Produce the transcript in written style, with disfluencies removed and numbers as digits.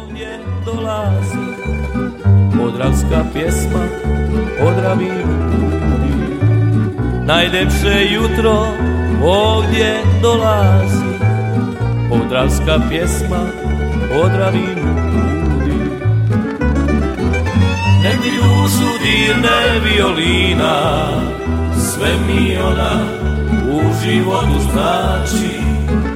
Ovdje dolazi podravska pjesma, Podravinu budi. Najljepše jutro ovdje dolazi podravska pjesma, Podravinu budi. Nek mi dušu dirne violina, sve mi ona u životu znači.